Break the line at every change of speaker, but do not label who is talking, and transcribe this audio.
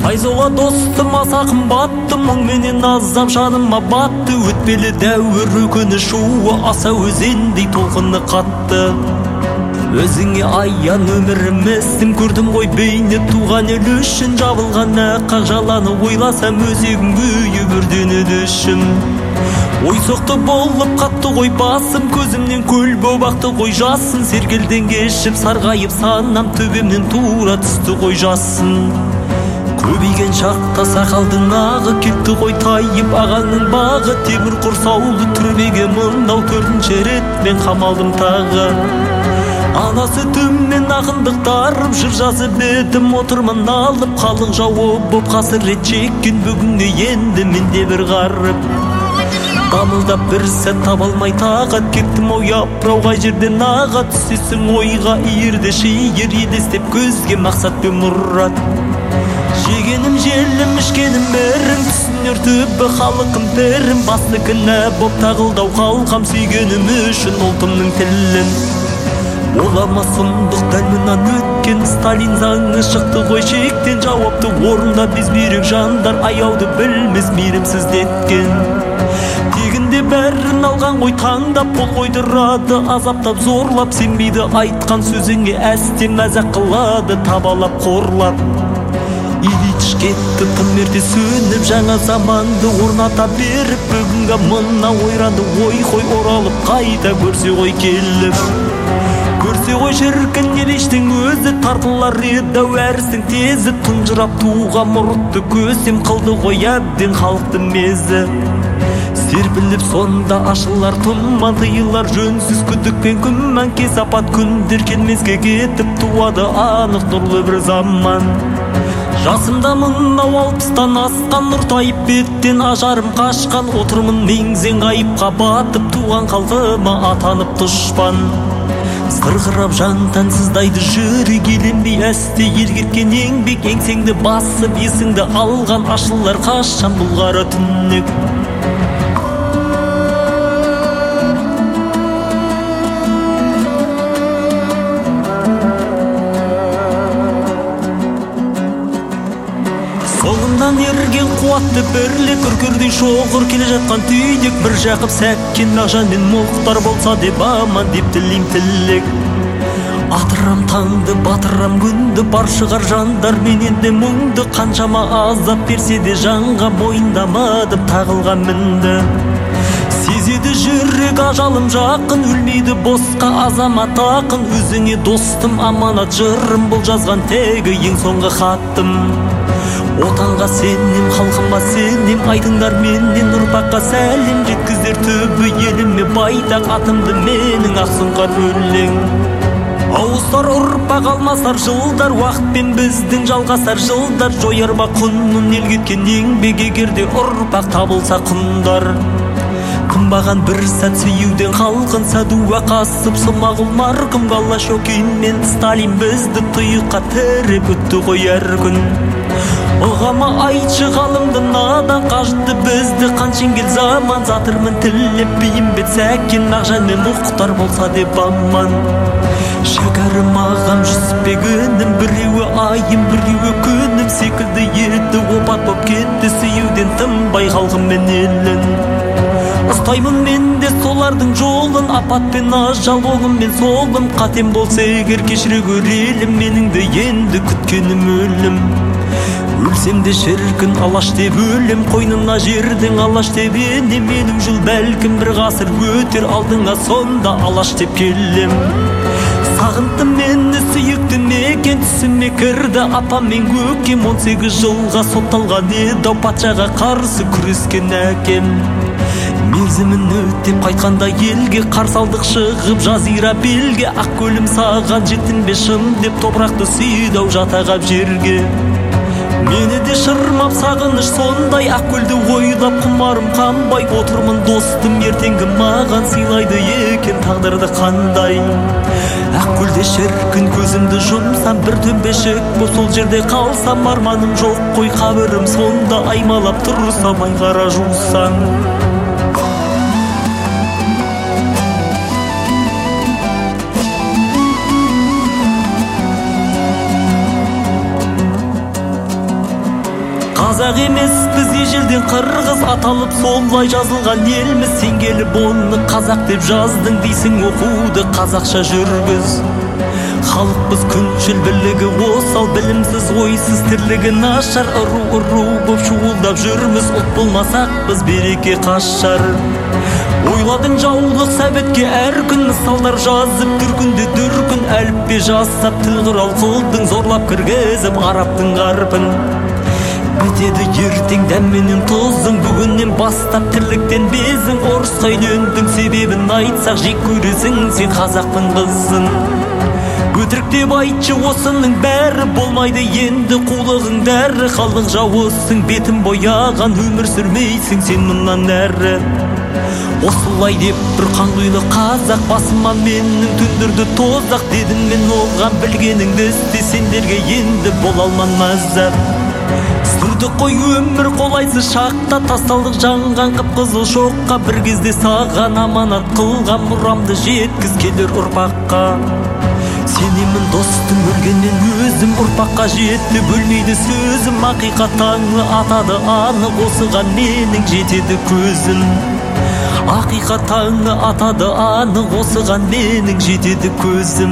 Айзола достым аса қымбатты, мұң менен азап жаныма батты. Өтпелі дәуір өкініш шуы аса өзендей толқыны қатты. Өзіңе аян өміріміздің көрдім ғой бейне туған ел үшін. Жабылған аққа жаланы ойласам өзегім күйіп өрденеді ішім. Ой соқты болып қатты ғой басым, көзімнен көл боп ақты ғой жасын. Сергелден кешіп сарғайып санам, төбемнен тура түсті ғой жасын. Көбейген шақта сақалдың ағы кетті ғой тайып ағаңның бағы. Темір құрсаулы түрмеге мынау төртінші рет мен қамалдым тағы. Ана сүтіммен ақындықтарым жыр жазып едім, отырмын алып қалың жауы боп қасірет шеккен бүгінге енді менде бір ғарып. Дамылдап бір сәт таба алмай тағат кеттім ау япырау қай жерден аға. Түсесің ойға иірді шиыр елестеп көзге мақсат пен мұрат. Жегенім желім ішкенім мәрім, түсінер түбі халықым пәрім. Басты кінә боп тағылдау қалқам сүйгенім үшін ұлтымның тілін. Олама сұмдық дәл мұнан өткен, Сталин заңы шықты ғой шектен. Жауапты орында біз бүйрек жандар, аяуды білмес мейірімсіз деткен. Тегінде бәрін алған ғой таңдап, қол қойдырады азаптап зорлап. Сенбейді айтқан сөзіңе әсте мәзақ қылады табалап қорлап. Ильич кетті тым ерте сөніп, жаңа заманды орната беріп. Бүгінгі мына ойранды ой қой оралып қайта көрсе ғой келіп. Көрсе ғой шіркін елештің өзі, тартылар еді әрістің тезі. Тұнжырап туған мұртты көсем қылды ғой әбден халықты мезі. Серпіліп сонда ашылар тұман, тыйылар жөнсіз күдік пен күмән. Кесапат күндер келмеске кетіп туады анық нұрлы бір заман. Жасымда мынау 60-тан асқан, нұртайып беттен ажарым қашқан. Отырмын меңзең ғайыпқа батып, туған қалқыма атанып дұшпан. Сырғырап жантан сыздайды жүрек, еленбей әсте ергеткен еңбек. Еңсеңді басып есіңді алған, ашылар қашан бұл қара түнек. Соңымнан ерген қуатты бірлік, үркердей шоғыр келе жатқан түйдек. Бір жақып сәккен Мағжан мен Мұхтар болса деп аман деп тілейм тілек. Атырам таңды, батырам күнді, бар шығар жандар менен де мұңды. Қаншама азап берсе де жанға мойындамадым тағылған мінді. Сезеді жүрек ажалым жақын, өлмейді босқа азамат ақын. Өзіңе достым аманат жырым, бұл жазған тегі ең соңғы хаттым. Отанға сенем, халқыма сенем, айтыңдар менен ұрпаққа сәлем. Жеткіздер түбі еліме байтақ атымды менің ақсұңқар өлең. Ауыздар ұрпақ алмасар жылдар, уақытпен біздің жалғасар жылдар. Жояр ма құнын ел кеткен еңбек, егерде ұрпақ табылса құндар. Қымбаған бір сәт сүйеуден халқын, Сәдуа Қасып, Смағұл марқұм, Голощекин мен Сталин бізді тұйыққа тіреп өтті ғой әр күн. Оғама айтшы ғалымды надан, қажытты бізді қаншенгел заман. Затырмын тілеп бейімбет Сәкен, Мағжан мен Мұхтар болса деп аман. Шәкәрім ағам жүсіпбегінім, біреуі айым біреуі күнім секілді еді, опат боп кетті сүйеуден тынбай халқым мен елін. Ұстаймын мен де солардың жолын, апат пен ажал оғым мен солым. Қатем болса егер кешіре көрелім, менің де енді күткенім өлім. Өлсем де шіркін алаш деп өлем, қойнына жердің алаш деп енем. Елу жыл бәлкім бір ғасыр өтер, алдыңа сонда алаш деп келем. Сағынтым мені сүйікті мекен, түсіме кірді апам мен көкем. 18 жылға сотталған еді патшаға қарсы күрескен әкем. Мерзімін өтеп қайтқанда елге, қарсалдық шығып жазира белге. Ақ көлім саған жеттім бе шын деп, топырақты сүйді ау жатағап жерге. Мені де шырмап сағыныш сондай, ақ көлді ойлап құмарым қанбай. Отырмын достым ертеңгі маған сыйлайды екен тағдырды қандай. Ақ көлде шіркін көзімді жұмсам, бір төмпешік бұл сол жерде қалсам. Арманым жоқ қой қабірім сонда, аймалап тұрсам айғара жусам. қазақ емеспіз ежелден қырғыз аталып солай жазылған елміз. Сен келіп оны қазақ деп жаздың дейсің, оқуды қазақша жүргіз. Халықпыз күншіл бірлігі осал, білімсіз ойсыз тірлігі нашар. Ұру боп шуылдап жүрміз, ұлт болмасақ біз береке қашар. Ойладың жаулық сәбетке әр күн, мысалдар жазып түркінді дүркін. Әліппе жасап тіл құрал қылдың, зорлап кіргізіп арабтың ғарпын. Бітеді ертең дәмменен тұзың, бүгіннен бастап тірліктен безің. Орысқа үйлендің себебін айтсақ жек көресің сен қазақтың қызын. Өтірік деп айтшы осының бәрі, болмайды енді қулығың дәрі. Халық жауысың, бетін бояған, өмір сүрмейсің сен мұнан әрі. Осылай деп бір қанқұйлы қазақ басыма менің түндірді тозақ. Дедім мен оған білгеніңді істе, сендерге енді бола алман мазақ. Сүрді қой өмір қолайсыз шақта, тасталдық жанған қып-қызыл шоққа. Бір кезде саған аманат қылған мұрамды жеткіз келер ұрпаққа. Сенемін достым өлгеннен өзім, ұрпаққа жетті бөлмейді сөзім. Ақиқат таңы атады анық, осыған менің жетеді көзім. Ақиқат таңы атады анық, осыған менің жетеді көзім.